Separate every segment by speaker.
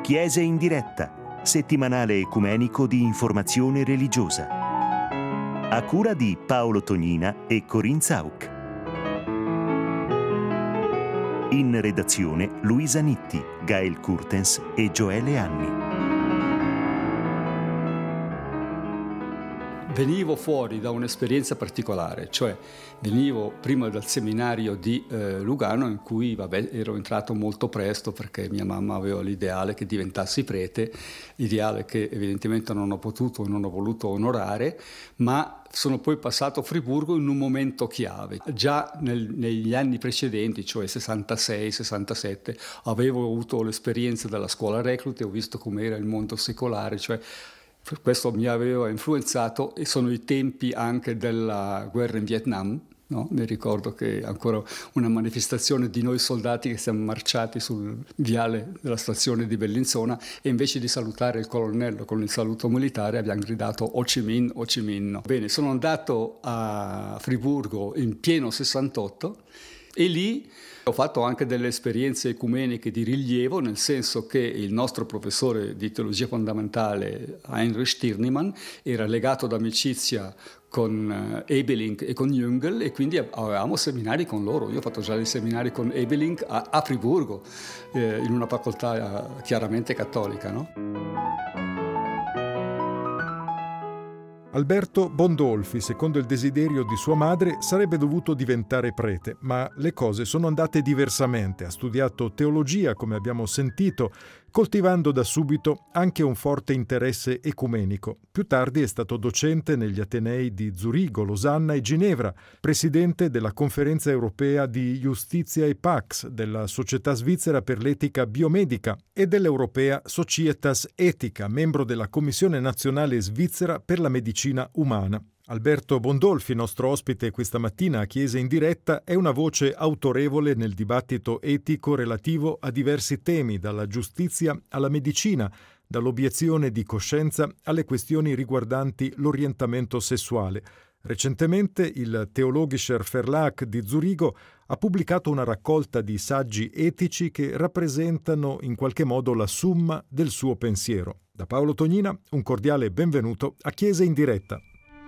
Speaker 1: Chiese in diretta, settimanale ecumenico di informazione religiosa. A cura di Paolo Tognina e Corinne Zauk. In redazione Luisa Nitti, Gael Kurtens e Gioele Anni.
Speaker 2: Venivo fuori da un'esperienza particolare, cioè venivo prima dal seminario di Lugano, in cui ero entrato molto presto perché mia mamma aveva l'ideale che diventassi prete, ideale che evidentemente non ho potuto e non ho voluto onorare, ma sono poi passato a Friburgo in un momento chiave. Già negli anni precedenti, cioè 66-67, avevo avuto l'esperienza della scuola reclute, ho visto com'era il mondo secolare, cioè questo mi aveva influenzato, e sono i tempi anche della guerra in Vietnam, no? Mi ricordo che ancora una manifestazione di noi soldati che siamo marciati sul viale della stazione di Bellinzona e invece di salutare il colonnello con il saluto militare abbiamo gridato Ho Chi Minh, Ho Chi Minh. No. Bene, sono andato a Friburgo in pieno 68 e lì ho fatto anche delle esperienze ecumeniche di rilievo, nel senso che il nostro professore di teologia fondamentale, Heinrich Stirnemann, era legato d'amicizia con Ebeling e con Jüngel, e quindi avevamo seminari con loro. Io ho fatto già dei seminari con Ebeling a Friburgo, in una facoltà chiaramente cattolica, no?
Speaker 3: Alberto Bondolfi, secondo il desiderio di sua madre, sarebbe dovuto diventare prete, ma le cose sono andate diversamente. Ha studiato teologia, come abbiamo sentito, coltivando da subito anche un forte interesse ecumenico. Più tardi è stato docente negli Atenei di Zurigo, Losanna e Ginevra, presidente della Conferenza Europea di Justitia e Pax, della Società Svizzera per l'Etica Biomedica e dell'Europea Societas Etica, membro della Commissione Nazionale Svizzera per la Medicina Umana. Alberto Bondolfi, nostro ospite questa mattina a Chiesa in diretta, è una voce autorevole nel dibattito etico relativo a diversi temi, dalla giustizia alla medicina, dall'obiezione di coscienza alle questioni riguardanti l'orientamento sessuale. Recentemente il Theologischer Verlag di Zurigo ha pubblicato una raccolta di saggi etici che rappresentano in qualche modo la summa del suo pensiero. Da Paolo Tognina un cordiale benvenuto a Chiesa in diretta.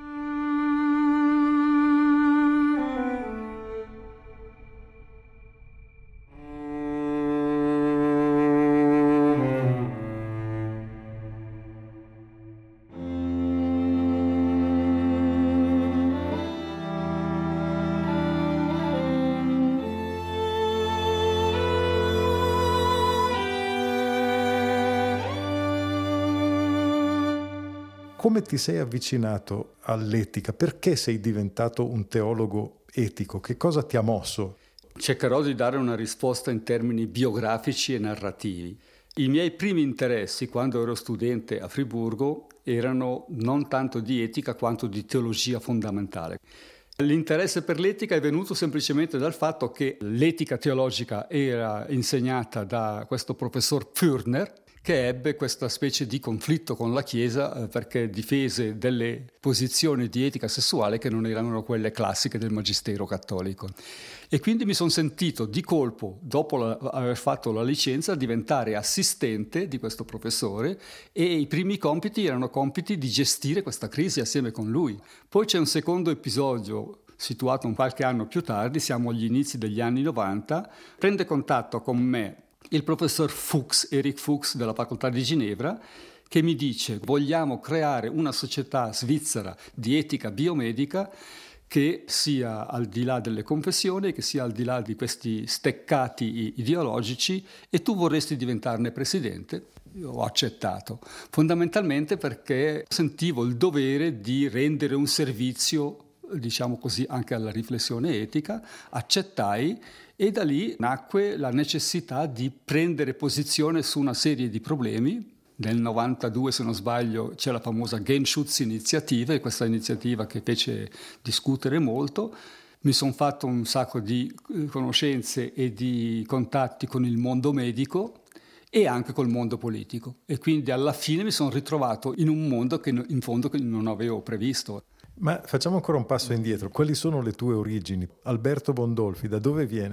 Speaker 3: Come ti sei avvicinato all'etica? Perché sei diventato un teologo etico? Che cosa ti ha mosso?
Speaker 2: Cercherò di dare una risposta in termini biografici e narrativi. I miei primi interessi quando ero studente a Friburgo erano non tanto di etica quanto di teologia fondamentale. L'interesse per l'etica è venuto semplicemente dal fatto che l'etica teologica era insegnata da questo professor Pfürner, che ebbe questa specie di conflitto con la Chiesa perché difese delle posizioni di etica sessuale che non erano quelle classiche del magistero cattolico. E quindi mi sono sentito di colpo, dopo aver fatto la licenza, diventare assistente di questo professore, e i primi compiti erano compiti di gestire questa crisi assieme con lui. Poi c'è un secondo episodio situato un qualche anno più tardi, siamo agli inizi degli anni 90, prende contatto con me il professor Fuchs, Eric Fuchs della facoltà di Ginevra, che mi dice: vogliamo creare una società svizzera di etica biomedica che sia al di là delle confessioni, che sia al di là di questi steccati ideologici, e tu vorresti diventarne presidente? Io ho accettato, fondamentalmente perché sentivo il dovere di rendere un servizio, diciamo così, anche alla riflessione etica. Accettai, e da lì nacque la necessità di prendere posizione su una serie di problemi. Nel 92, se non sbaglio, c'è la famosa Genschutz-Iniziativa, e questa iniziativa che fece discutere molto. Mi sono fatto un sacco di conoscenze e di contatti con il mondo medico e anche col mondo politico, e quindi alla fine mi sono ritrovato in un mondo che in fondo che non avevo previsto.
Speaker 3: Ma facciamo ancora un passo indietro. Quali sono le tue origini? Alberto Bondolfi, da dove viene?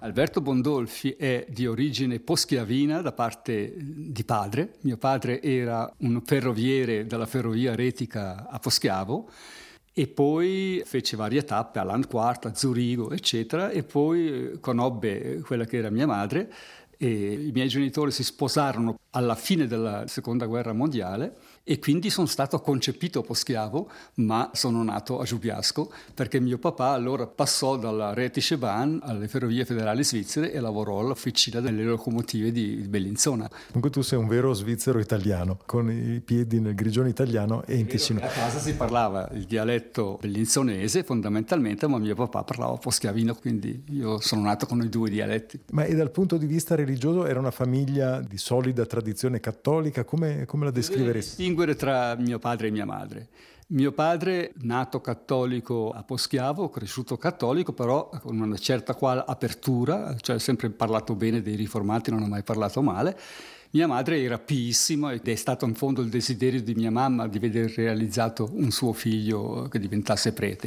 Speaker 2: Alberto Bondolfi è di origine poschiavina da parte di padre. Mio padre era un ferroviere della ferrovia retica a Poschiavo e poi fece varie tappe a Landquart, a Zurigo, eccetera, e poi conobbe quella che era mia madre e i miei genitori si sposarono alla fine della Seconda Guerra Mondiale e quindi sono stato concepito a Poschiavo, ma sono nato a Giubiasco perché mio papà allora passò dalla Rheinische Bahn alle Ferrovie Federali Svizzere e lavorò all'officina delle locomotive di Bellinzona.
Speaker 3: Dunque tu sei un vero svizzero italiano, con i piedi nel grigione italiano e in Ticino.
Speaker 2: A casa si parlava il dialetto bellinzonese fondamentalmente, ma mio papà parlava poschiavino, quindi io sono nato con i due dialetti.
Speaker 3: Ma e dal punto di vista religioso era una famiglia di solida tradizione cattolica? Come la descriveresti?
Speaker 2: Distinguere tra mio padre e mia madre. Mio padre, nato cattolico a Poschiavo, cresciuto cattolico, però con una certa qual apertura, cioè ha sempre parlato bene dei riformati, non ha mai parlato male. Mia madre era piissima ed è stato in fondo il desiderio di mia mamma di vedere realizzato un suo figlio che diventasse prete.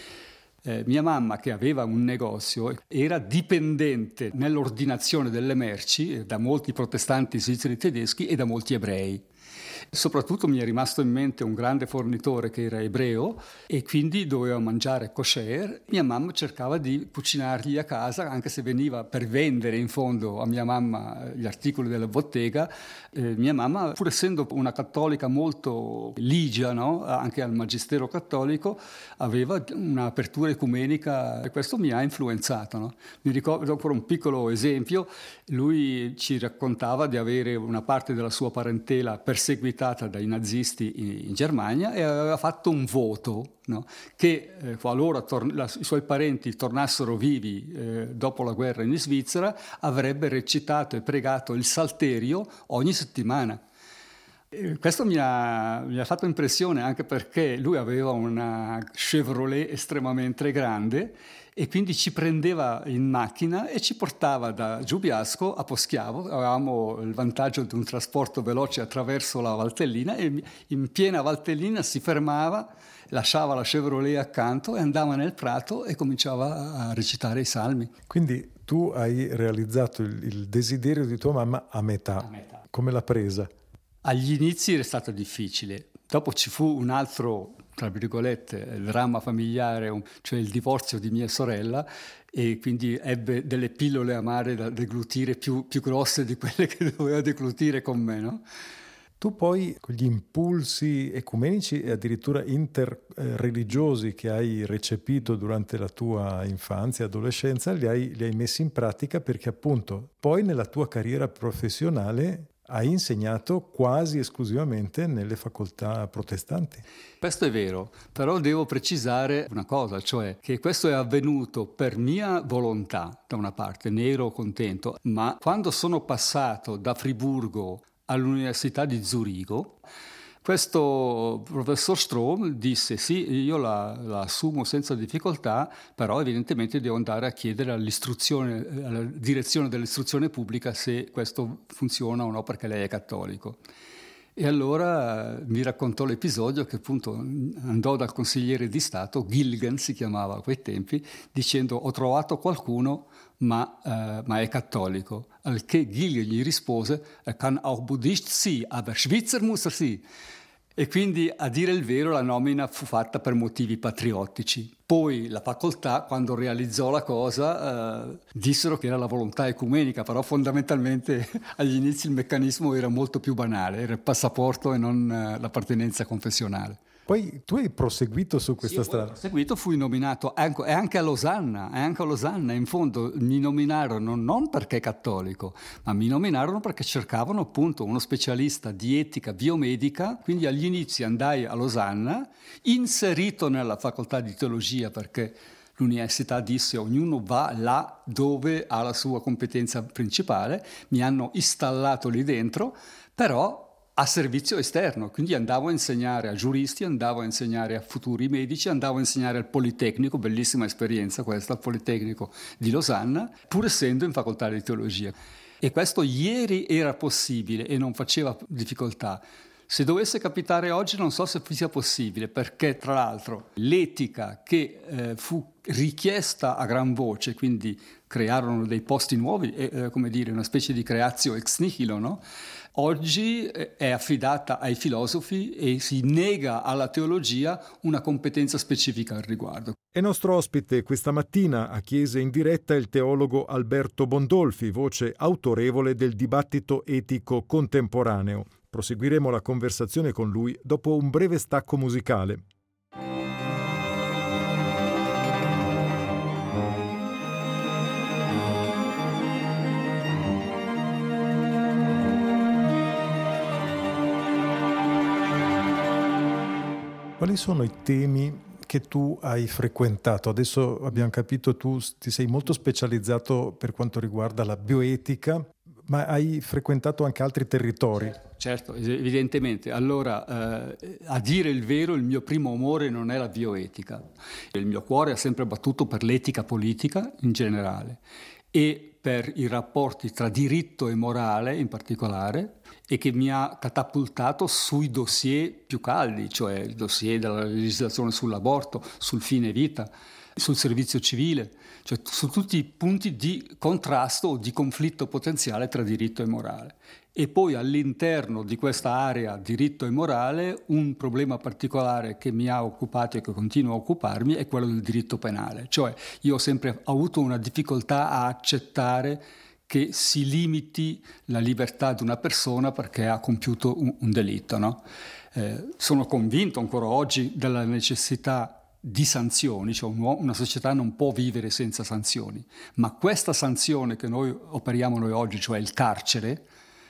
Speaker 2: Mia mamma, che aveva un negozio, era dipendente nell'ordinazione delle merci da molti protestanti svizzeri tedeschi e da molti ebrei. Soprattutto mi è rimasto in mente un grande fornitore che era ebreo e quindi doveva mangiare kosher. Mia mamma cercava di cucinargli a casa, anche se veniva per vendere in fondo a mia mamma gli articoli della bottega. Mia mamma, pur essendo una cattolica molto ligia, no? Anche al magistero cattolico, aveva un'apertura ecumenica e questo mi ha influenzato. No? Mi ricordo ancora un piccolo esempio, lui ci raccontava di avere una parte della sua parentela perseguitata dai nazisti in Germania e aveva fatto un voto, no? Che qualora i suoi parenti tornassero vivi dopo la guerra in Svizzera avrebbe recitato e pregato il Salterio ogni settimana. Questo mi ha fatto impressione anche perché lui aveva una Chevrolet estremamente grande e quindi ci prendeva in macchina e ci portava da Giubiasco a Poschiavo. Avevamo il vantaggio di un trasporto veloce attraverso la Valtellina e in piena Valtellina si fermava, lasciava la Chevrolet accanto e andava nel prato e cominciava a recitare i salmi.
Speaker 3: Quindi tu hai realizzato il desiderio di tua mamma a metà. Come l'ha presa?
Speaker 2: Agli inizi era stato difficile, dopo ci fu un altro, tra virgolette, dramma familiare, cioè il divorzio di mia sorella e quindi ebbe delle pillole amare da deglutire più grosse di quelle che doveva deglutire con me, no?
Speaker 3: Tu poi con gli impulsi ecumenici e addirittura interreligiosi che hai recepito durante la tua infanzia e adolescenza li hai messi in pratica perché appunto poi nella tua carriera professionale hai insegnato quasi esclusivamente nelle facoltà protestanti.
Speaker 2: Questo è vero, però devo precisare una cosa, cioè che questo è avvenuto per mia volontà, da una parte, ne ero contento, ma quando sono passato da Friburgo all'Università di Zurigo, questo professor Strom disse sì, io la assumo senza difficoltà, però evidentemente devo andare a chiedere all'istruzione, alla direzione dell'istruzione pubblica se questo funziona o no perché lei è cattolico. E allora mi raccontò l'episodio che appunto andò dal consigliere di Stato, Gilgen si chiamava a quei tempi, dicendo ho trovato qualcuno ma è cattolico. Al che Gilgen gli rispose kann auch Buddhist sein, aber Schweizer muss er sein. E quindi, a dire il vero, la nomina fu fatta per motivi patriottici. Poi la facoltà, quando realizzò la cosa, dissero che era la volontà ecumenica, però fondamentalmente agli inizi il meccanismo era molto più banale, era il passaporto e non l'appartenenza confessionale.
Speaker 3: Poi tu hai proseguito su questa strada.
Speaker 2: Ho proseguito, fui nominato anche a Losanna, in fondo mi nominarono non perché cattolico, ma mi nominarono perché cercavano appunto uno specialista di etica biomedica, quindi agli inizi andai a Losanna, inserito nella facoltà di teologia perché l'università disse ognuno va là dove ha la sua competenza principale, mi hanno installato lì dentro, però a servizio esterno, quindi andavo a insegnare a giuristi, andavo a insegnare a futuri medici, andavo a insegnare al Politecnico, bellissima esperienza questa, al Politecnico di Losanna, pur essendo in facoltà di teologia. E questo ieri era possibile e non faceva difficoltà. Se dovesse capitare oggi non so se sia possibile, perché tra l'altro l'etica che fu richiesta a gran voce, quindi crearono dei posti nuovi, come dire, una specie di creatio ex nihilo, no? Oggi è affidata ai filosofi e si nega alla teologia una competenza specifica al riguardo.
Speaker 3: È nostro ospite questa mattina a Chiesa in diretta il teologo Alberto Bondolfi, voce autorevole del dibattito etico contemporaneo. Proseguiremo la conversazione con lui dopo un breve stacco musicale. Quali sono i temi che tu hai frequentato? Adesso abbiamo capito tu ti sei molto specializzato per quanto riguarda la bioetica, ma hai frequentato anche altri territori.
Speaker 2: Certo, evidentemente. Allora, a dire il vero, il mio primo amore non è la bioetica. Il mio cuore ha sempre battuto per l'etica politica in generale e per i rapporti tra diritto e morale in particolare, e che mi ha catapultato sui dossier più caldi, cioè il dossier della legislazione sull'aborto, sul fine vita, sul servizio civile, cioè su tutti i punti di contrasto o di conflitto potenziale tra diritto e morale. E poi all'interno di questa area diritto e morale un problema particolare che mi ha occupato e che continua a occuparmi è quello del diritto penale. Cioè io ho sempre avuto una difficoltà a accettare che si limiti la libertà di una persona perché ha compiuto un delitto, no? Sono convinto ancora oggi della necessità di sanzioni, cioè una società non può vivere senza sanzioni, ma questa sanzione che noi operiamo noi oggi, cioè il carcere,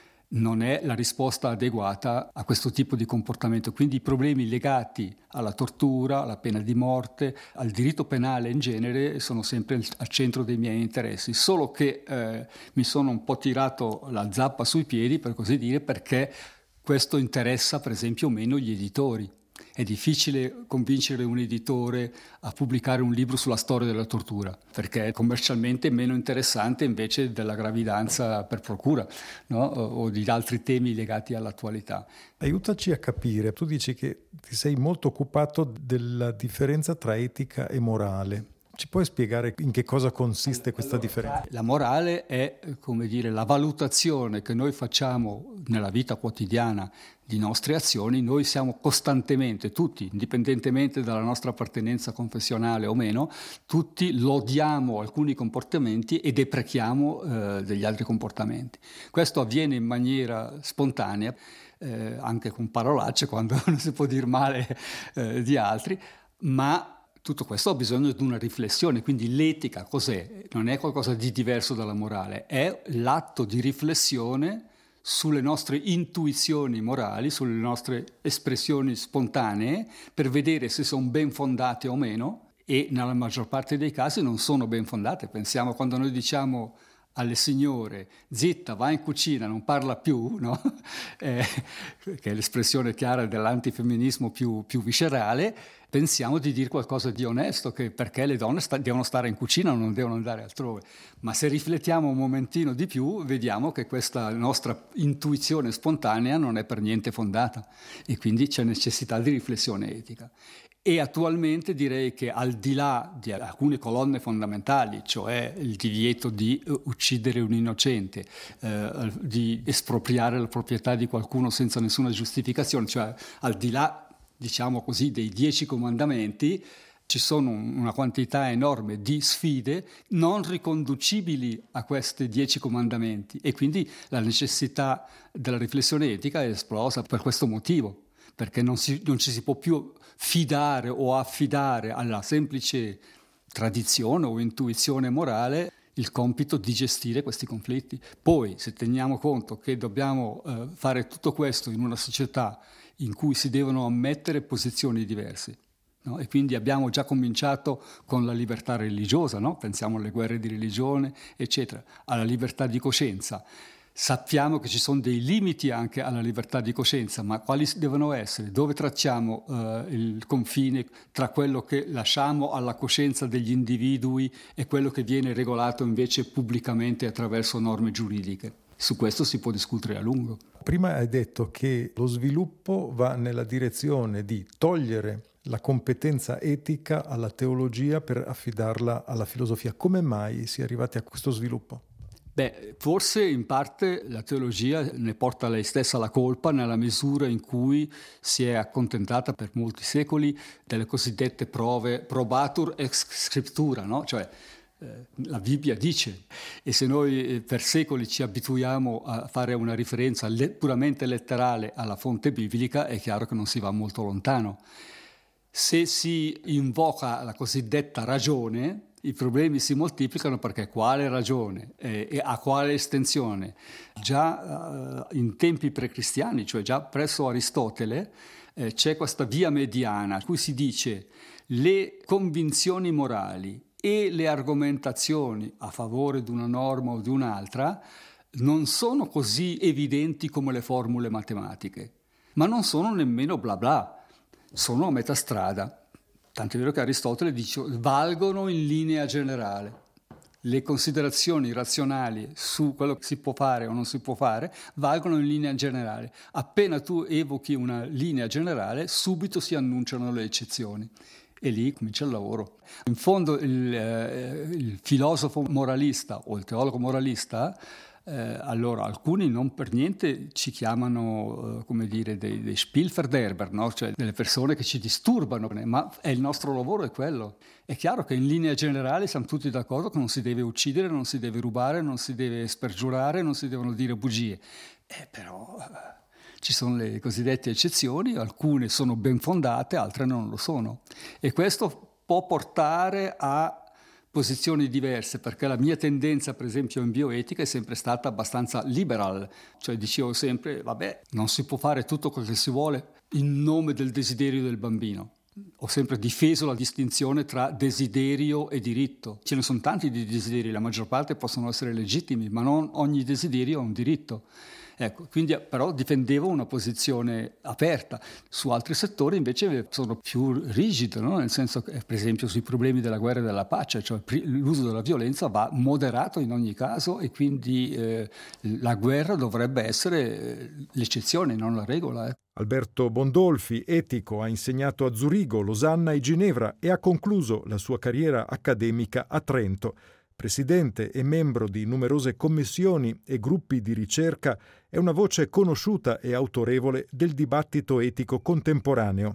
Speaker 2: non è la risposta adeguata a questo tipo di comportamento. Quindi i problemi legati alla tortura, alla pena di morte, al diritto penale in genere sono sempre al centro dei miei interessi, solo che mi sono un po' tirato la zappa sui piedi, per così dire, perché questo interessa per esempio meno gli editori. È difficile convincere un editore a pubblicare un libro sulla storia della tortura, perché è commercialmente meno interessante invece della gravidanza per procura, no? O di altri temi legati all'attualità.
Speaker 3: Aiutaci a capire, tu dici che ti sei molto occupato della differenza tra etica e morale. Ci puoi spiegare in che cosa consiste questa differenza?
Speaker 2: La morale è, come dire, la valutazione che noi facciamo nella vita quotidiana di nostre azioni. Noi siamo costantemente, tutti, indipendentemente dalla nostra appartenenza confessionale o meno, tutti lodiamo alcuni comportamenti e deprechiamo degli altri comportamenti. Questo avviene in maniera spontanea, anche con parolacce, quando non si può dire male di altri, ma tutto questo ha bisogno di una riflessione, quindi l'etica cos'è? Non è qualcosa di diverso dalla morale, è l'atto di riflessione sulle nostre intuizioni morali, sulle nostre espressioni spontanee, per vedere se sono ben fondate o meno, e nella maggior parte dei casi non sono ben fondate. Pensiamo quando noi diciamo alle signore zitta, va in cucina, non parla più, no? Che è l'espressione chiara dell'antifemminismo più viscerale. Pensiamo di dire qualcosa di onesto, che perché le donne devono stare in cucina, non devono andare altrove. Ma se riflettiamo un momentino di più, vediamo che questa nostra intuizione spontanea non è per niente fondata e quindi c'è necessità di riflessione etica. E attualmente direi che al di là di alcune colonne fondamentali, cioè il divieto di uccidere un innocente, di espropriare la proprietà di qualcuno senza nessuna giustificazione, cioè al di là, diciamo così, dei 10 comandamenti, ci sono una quantità enorme di sfide non riconducibili a questi 10 comandamenti e quindi la necessità della riflessione etica è esplosa per questo motivo, perché non ci si può più fidare o affidare alla semplice tradizione o intuizione morale il compito di gestire questi conflitti. Poi, se teniamo conto che dobbiamo fare tutto questo in una società in cui si devono ammettere posizioni diverse, no? E quindi abbiamo già cominciato con la libertà religiosa, no? Pensiamo alle guerre di religione, eccetera, alla libertà di coscienza. Sappiamo che ci sono dei limiti anche alla libertà di coscienza, ma quali devono essere? Dove tracciamo il confine tra quello che lasciamo alla coscienza degli individui e quello che viene regolato invece pubblicamente attraverso norme giuridiche? Su questo si può discutere a lungo.
Speaker 3: Prima hai detto che lo sviluppo va nella direzione di togliere la competenza etica alla teologia per affidarla alla filosofia. Come mai si è arrivati a questo sviluppo?
Speaker 2: Forse in parte la teologia ne porta lei stessa la colpa, nella misura in cui si è accontentata per molti secoli delle cosiddette prove probatur ex scriptura, no? Cioè la Bibbia dice, e se noi per secoli ci abituiamo a fare una riferenza puramente letterale alla fonte biblica, è chiaro che non si va molto lontano. Se si invoca la cosiddetta ragione, i problemi si moltiplicano, perché quale ragione e a quale estensione? Già in tempi precristiani, cioè già presso Aristotele, c'è questa via mediana, in cui si dice le convinzioni morali e le argomentazioni a favore di una norma o di un'altra non sono così evidenti come le formule matematiche, ma non sono nemmeno bla bla, sono a metà strada. Tant'è vero che Aristotele dice valgono in linea generale. Le considerazioni razionali su quello che si può fare o non si può fare valgono in linea generale. Appena tu evochi una linea generale, subito si annunciano le eccezioni. E lì comincia il lavoro. In fondo il filosofo moralista o il teologo moralista, allora alcuni non per niente ci chiamano come dire dei Spielverderber, no? Cioè delle persone che ci disturbano, ma il nostro lavoro è quello. È chiaro che in linea generale siamo tutti d'accordo che non si deve uccidere, non si deve rubare, non si deve spergiurare, non si devono dire bugie, però ci sono le cosiddette eccezioni, alcune sono ben fondate, altre non lo sono, e questo può portare a posizioni diverse, perché la mia tendenza, per esempio in bioetica, è sempre stata abbastanza liberal, cioè dicevo sempre, non si può fare tutto quello che si vuole in nome del desiderio del bambino. Ho sempre difeso la distinzione tra desiderio e diritto. Ce ne sono tanti di desideri, la maggior parte possono essere legittimi, ma non ogni desiderio ha un diritto. Ecco, quindi però difendevo una posizione aperta. Su altri settori invece sono più rigido, no? Nel senso che, per esempio, sui problemi della guerra e della pace, cioè l'uso della violenza va moderato in ogni caso, e quindi la guerra dovrebbe essere l'eccezione, non la regola.
Speaker 3: Alberto Bondolfi, etico, ha insegnato a Zurigo, Losanna e Ginevra e ha concluso la sua carriera accademica a Trento. Presidente e membro di numerose commissioni e gruppi di ricerca, è una voce conosciuta e autorevole del dibattito etico contemporaneo.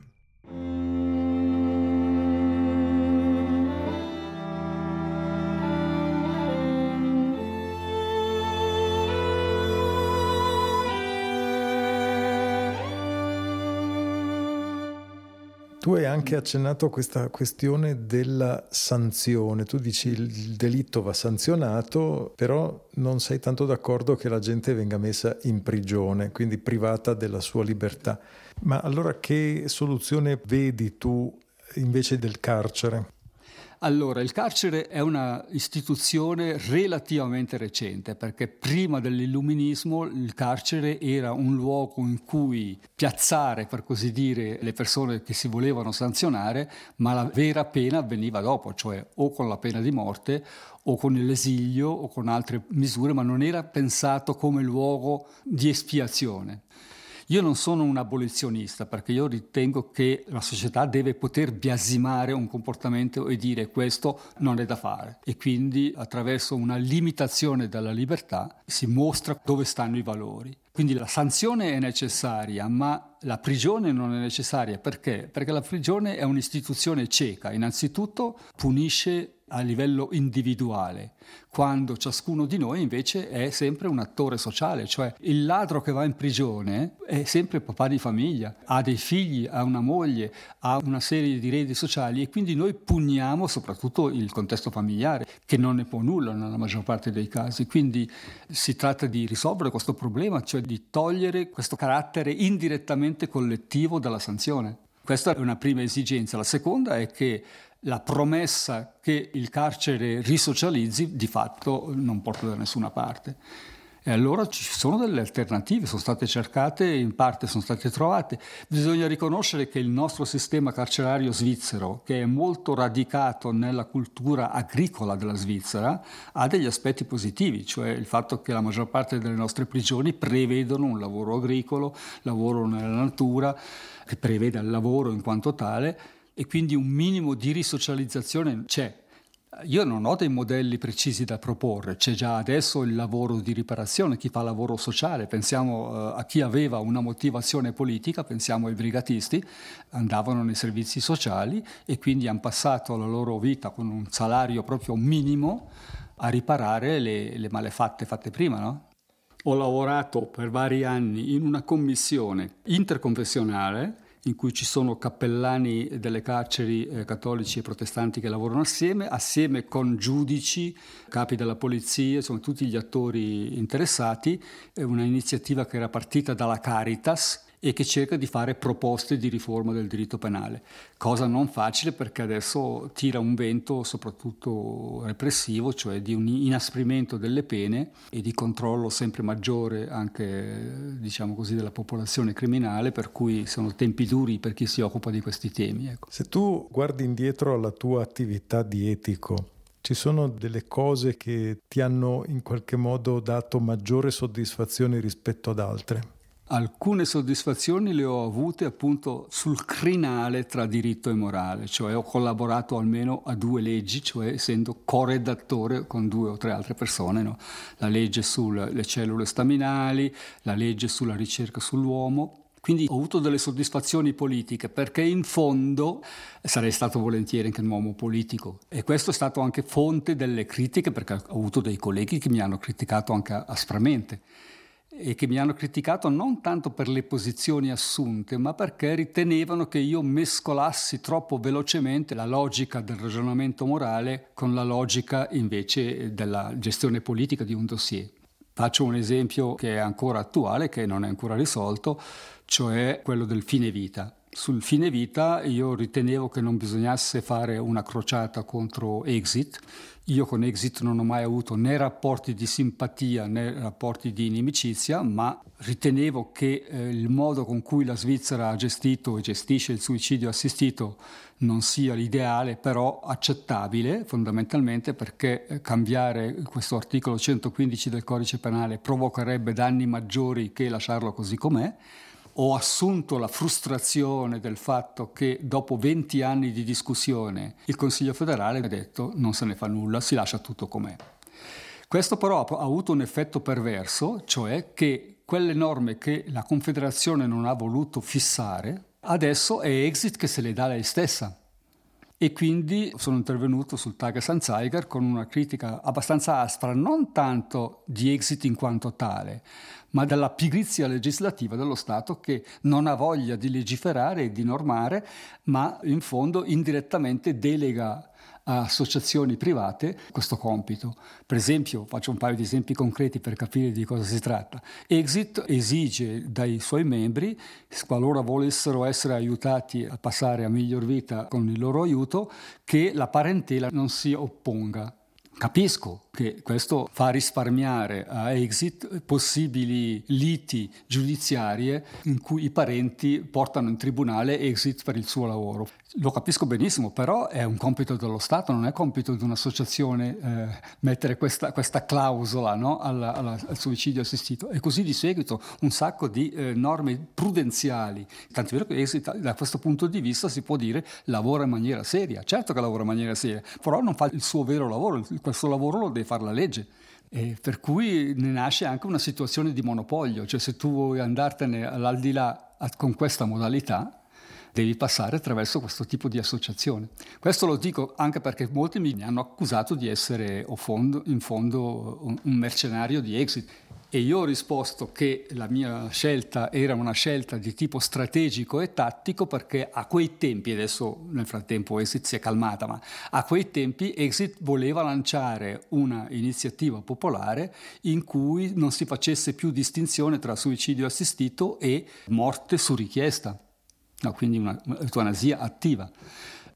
Speaker 3: Tu hai anche accennato a questa questione della sanzione. Tu dici il delitto va sanzionato, però non sei tanto d'accordo che la gente venga messa in prigione, quindi privata della sua libertà. Ma allora che soluzione vedi tu invece del carcere?
Speaker 2: Allora, il carcere è una istituzione relativamente recente, perché prima dell'illuminismo il carcere era un luogo in cui piazzare, per così dire, le persone che si volevano sanzionare, ma la vera pena avveniva dopo, cioè o con la pena di morte o con l'esilio o con altre misure, ma non era pensato come luogo di espiazione. Io non sono un abolizionista, perché io ritengo che la società deve poter biasimare un comportamento e dire questo non è da fare, e quindi attraverso una limitazione della libertà si mostra dove stanno i valori. Quindi la sanzione è necessaria, ma la prigione non è necessaria. Perché? Perché la prigione è un'istituzione cieca. Innanzitutto punisce a livello individuale, quando ciascuno di noi invece è sempre un attore sociale, cioè il ladro che va in prigione è sempre papà di famiglia, ha dei figli, ha una moglie, ha una serie di reti sociali, e quindi noi puniamo soprattutto il contesto familiare, che non ne può nulla nella maggior parte dei casi. Quindi si tratta di risolvere questo problema, cioè di togliere questo carattere indirettamente collettivo dalla sanzione. Questa è una prima esigenza. La seconda è che la promessa che il carcere risocializzi di fatto non porta da nessuna parte. E allora ci sono delle alternative, sono state cercate, in parte sono state trovate. Bisogna riconoscere che il nostro sistema carcerario svizzero, che è molto radicato nella cultura agricola della Svizzera, ha degli aspetti positivi, cioè il fatto che la maggior parte delle nostre prigioni prevedono un lavoro agricolo, lavoro nella natura, che prevede il lavoro in quanto tale, e quindi un minimo di risocializzazione c'è. Io non ho dei modelli precisi da proporre, c'è già adesso il lavoro di riparazione, chi fa lavoro sociale, pensiamo a chi aveva una motivazione politica, pensiamo ai brigatisti, andavano nei servizi sociali e quindi hanno passato la loro vita con un salario proprio minimo a riparare le malefatte fatte prima, no? Ho lavorato per vari anni in una commissione interconfessionale in cui ci sono cappellani delle carceri cattolici e protestanti che lavorano assieme con giudici, capi della polizia, insomma tutti gli attori interessati. È una iniziativa che era partita dalla Caritas e che cerca di fare proposte di riforma del diritto penale, cosa non facile perché adesso tira un vento soprattutto repressivo, cioè di un inasprimento delle pene e di controllo sempre maggiore anche, diciamo così, della popolazione criminale, per cui sono tempi duri per chi si occupa di questi temi. Ecco.
Speaker 3: Se tu guardi indietro alla tua attività di etico, ci sono delle cose che ti hanno in qualche modo dato maggiore soddisfazione rispetto ad altre?
Speaker 2: Alcune soddisfazioni le ho avute appunto sul crinale tra diritto e morale, cioè ho collaborato almeno a 2 leggi, cioè essendo coredattore con 2 o 3 altre persone, no? La legge sulle cellule staminali, la legge sulla ricerca sull'uomo. Quindi ho avuto delle soddisfazioni politiche perché in fondo sarei stato volentieri anche un uomo politico e questo è stato anche fonte delle critiche perché ho avuto dei colleghi che mi hanno criticato anche aspramente e che mi hanno criticato non tanto per le posizioni assunte, ma perché ritenevano che io mescolassi troppo velocemente la logica del ragionamento morale con la logica invece della gestione politica di un dossier. Faccio un esempio che è ancora attuale, che non è ancora risolto, cioè quello del fine vita. Sul fine vita io ritenevo che non bisognasse fare una crociata contro Exit. Io con Exit non ho mai avuto né rapporti di simpatia né rapporti di inimicizia, ma ritenevo che il modo con cui la Svizzera ha gestito e gestisce il suicidio assistito non sia l'ideale, però accettabile fondamentalmente perché cambiare questo articolo 115 del Codice Penale provocherebbe danni maggiori che lasciarlo così com'è. Ho assunto la frustrazione del fatto che dopo 20 anni di discussione il Consiglio federale ha detto non se ne fa nulla, si lascia tutto com'è. Questo però ha avuto un effetto perverso, cioè che quelle norme che la Confederazione non ha voluto fissare, adesso è Exit che se le dà lei stessa. E quindi sono intervenuto sul Tagesanzeiger con una critica abbastanza aspra, non tanto di Exit in quanto tale, ma della pigrizia legislativa dello Stato che non ha voglia di legiferare e di normare, ma in fondo indirettamente delega a associazioni private questo compito. Per esempio, faccio un paio di esempi concreti per capire di cosa si tratta. Exit esige dai suoi membri, qualora volessero essere aiutati a passare a miglior vita con il loro aiuto, che la parentela non si opponga. Capisco che questo fa risparmiare a Exit possibili liti giudiziarie in cui i parenti portano in tribunale Exit per il suo lavoro. Lo capisco benissimo, però è un compito dello Stato, non è compito di un'associazione mettere questa clausola, no, al suicidio assistito. E così di seguito un sacco di norme prudenziali. Tanto è vero che Exit da questo punto di vista si può dire lavora in maniera seria. Certo che lavora in maniera seria, però non fa il suo vero lavoro, questo lavoro lo deve fare la legge. E per cui ne nasce anche una situazione di monopolio, cioè se tu vuoi andartene all'aldilà con questa modalità devi passare attraverso questo tipo di associazione. Questo lo dico anche perché molti mi hanno accusato di essere in fondo un mercenario di Exit. E io ho risposto che la mia scelta era una scelta di tipo strategico e tattico perché a quei tempi, adesso nel frattempo Exit si è calmata, ma a quei tempi Exit voleva lanciare una iniziativa popolare in cui non si facesse più distinzione tra suicidio assistito e morte su richiesta, no, quindi una eutanasia attiva.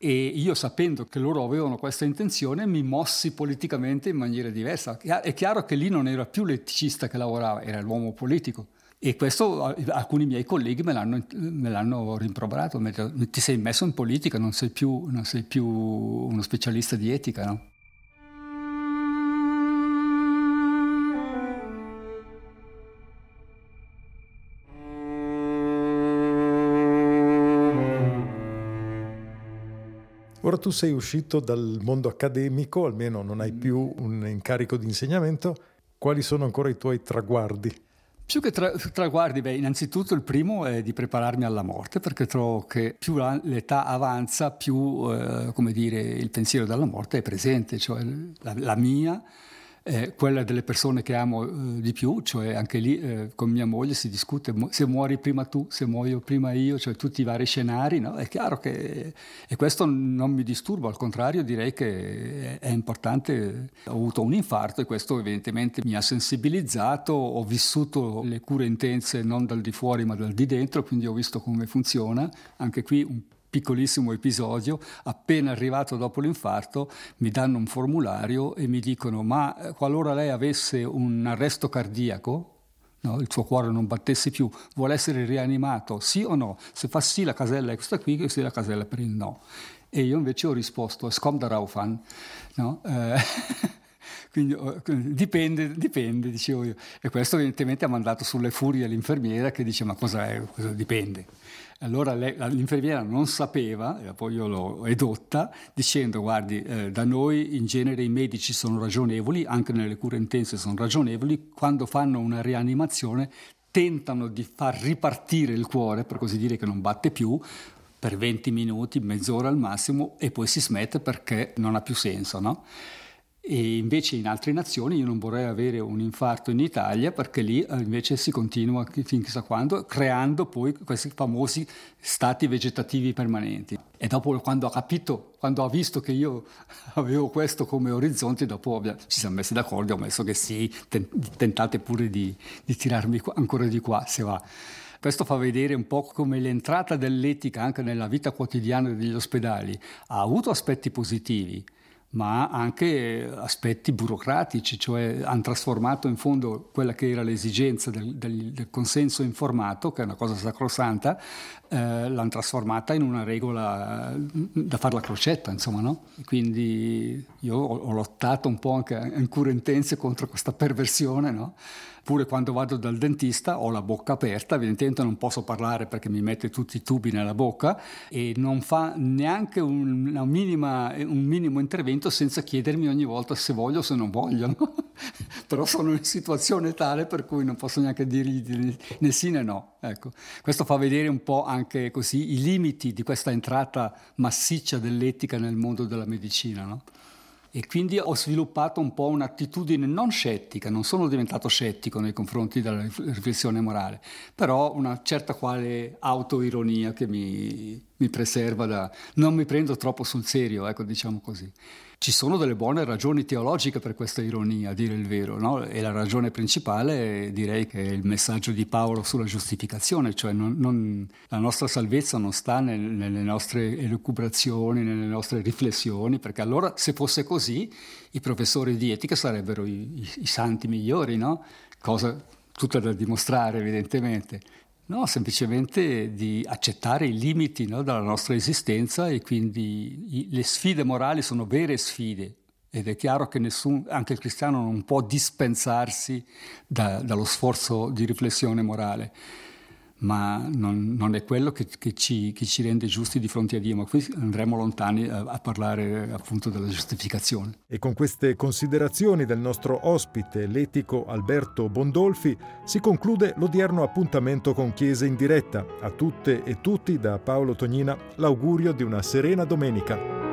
Speaker 2: E io, sapendo che loro avevano questa intenzione, mi mossi politicamente in maniera diversa. È chiaro che lì non era più l'eticista che lavorava, era l'uomo politico. E questo alcuni miei colleghi me l'hanno rimproverato. Ti sei messo in politica, non sei più uno specialista di etica, no?
Speaker 3: Ora tu sei uscito dal mondo accademico, almeno non hai più un incarico di insegnamento. Quali sono ancora i tuoi traguardi?
Speaker 2: Più che traguardi, innanzitutto il primo è di prepararmi alla morte, perché trovo che più l'età avanza, più il pensiero della morte è presente, cioè la mia, quella delle persone che amo di più, cioè anche lì con mia moglie si discute se muori prima tu, se muoio prima io, cioè tutti i vari scenari, no? È chiaro che e questo non mi disturba, al contrario direi che è importante. Ho avuto un infarto e questo evidentemente mi ha sensibilizzato, ho vissuto le cure intense non dal di fuori ma dal di dentro, quindi ho visto come funziona, anche qui un piccolissimo episodio. Appena arrivato dopo l'infarto mi danno un formulario e mi dicono: ma qualora lei avesse un arresto cardiaco, no, il suo cuore non battesse più, vuole essere rianimato, sì o no? Se fa sì la casella è questa qui, che sì la casella per il no. E io invece ho risposto: es kommt darauf an, no? Quindi dipende, dicevo io. E questo evidentemente ha mandato sulle furie l'infermiera, che dice: ma cosa dipende? Allora l'infermiera non sapeva, e poi io l'ho edotta, dicendo: guardi, da noi in genere i medici sono ragionevoli, anche nelle cure intense sono ragionevoli, quando fanno una rianimazione tentano di far ripartire il cuore, per così dire, che non batte più, per 20 minuti, mezz'ora al massimo, e poi si smette perché non ha più senso, no? E invece in altre nazioni io non vorrei avere un infarto in Italia, perché lì invece si continua fin chissà quando, creando poi questi famosi stati vegetativi permanenti. E dopo, quando ha visto che io avevo questo come orizzonte, dopo ci siamo messi d'accordo, ho messo che sì, tentate pure di tirarmi ancora di qua, se va. Questo fa vedere un po' come l'entrata dell'etica anche nella vita quotidiana degli ospedali ha avuto aspetti positivi, ma anche aspetti burocratici, cioè hanno trasformato in fondo quella che era l'esigenza del consenso informato, che è una cosa sacrosanta, l'hanno trasformata in una regola da fare la crocetta, insomma, no? Quindi io ho lottato un po' anche in cure intense contro questa perversione, no? Pure quando vado dal dentista ho la bocca aperta, evidentemente non posso parlare perché mi mette tutti i tubi nella bocca e non fa neanche un minimo intervento senza chiedermi ogni volta se voglio o se non voglio, no? Però sono in situazione tale per cui non posso neanche dirgli né sì né no. Ecco. Questo fa vedere un po' anche così i limiti di questa entrata massiccia dell'etica nel mondo della medicina, no? E quindi ho sviluppato un po' un'attitudine non scettica, non sono diventato scettico nei confronti della riflessione morale, però una certa quale autoironia che mi preserva non mi prendo troppo sul serio, ecco, diciamo così. Ci sono delle buone ragioni teologiche per questa ironia, a dire il vero, no? E la ragione principale direi che è il messaggio di Paolo sulla giustificazione, cioè la nostra salvezza non sta nelle nostre elucubrazioni, nelle nostre riflessioni, perché allora se fosse così i professori di etica sarebbero i santi migliori, no? Cosa tutta da dimostrare evidentemente. No, semplicemente di accettare i limiti, no, della nostra esistenza, e quindi le sfide morali sono vere sfide ed è chiaro che anche il cristiano non può dispensarsi dallo sforzo di riflessione morale, ma non è quello che ci rende giusti di fronte a Dio, ma qui andremo lontani a parlare appunto della giustificazione.
Speaker 3: E con queste considerazioni del nostro ospite, l'etico Alberto Bondolfi, si conclude l'odierno appuntamento con Chiesa in diretta. A tutte e tutti da Paolo Tognina l'augurio di una serena domenica.